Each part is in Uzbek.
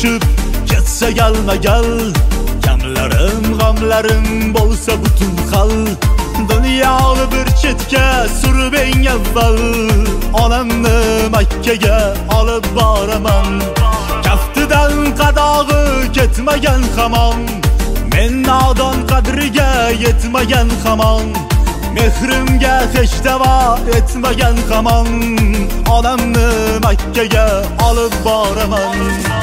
uçup ketsa gelme gel. Kamlarim g'amlarim bo'lsa butun xal. Dunyoni bir chetga surib eng avval onamni Makkaga olib boraman. Kaftidan qadog'i ketmagan hamon, men nodon qadriga yetmagan hamon, mehrimga hech davo etmagan hamon, onamni Makkaga olib boraman.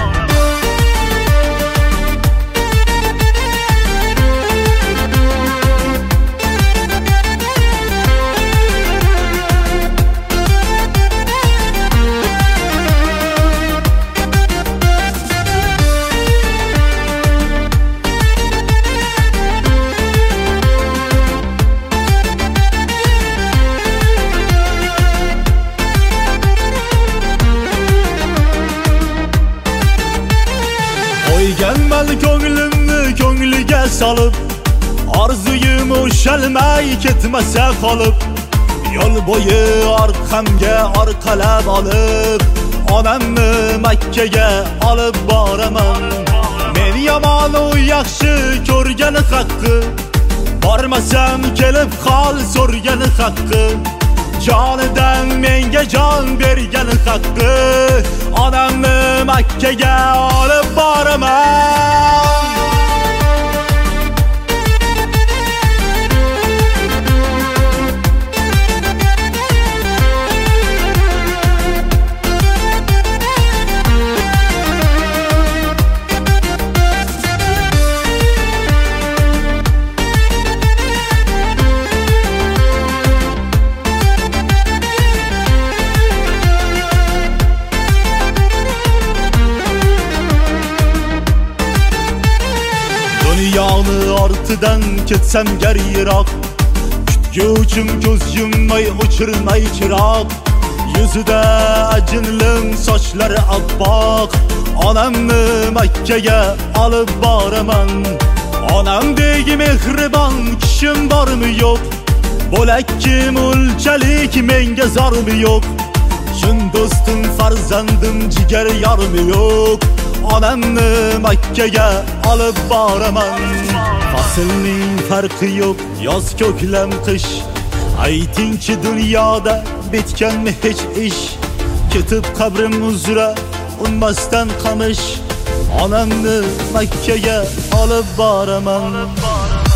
Qo'yganman ko'nglimni ko'ngliga solib, orzuyim ushalmay ketmasa qolib, yo'l bo'yi orqamga orqalab olib, onamni Makkaga olib boraman. Men yomon u yaxshi ko'rgani haqqi, bormasam kelib qol so'rgani haqqi, jonidan menga jon bergani haqqi, onamni Makkaga olib boraman. Dünyoni ortidan ketsam gar yiroq, kutguvchim ko'z yummay o'chirmay chiroq, yuzida ajinlim sochlari oppoq, onamni Makkaga olib boraman. Onamdek mehribon kishim bormi yo'q, bo'lakki mulchalik menga zormi yo'q, chin do'stim farzandim jigar yormi yo'q, onamni Makkaga olib boraman. Faslning farqi yo'q, yoz ko'klam qish, aytingchi dunyoda bitganmi hech ish, ketib qabrim uzra unmasdan qamish, onamni Makkaga olib boraman.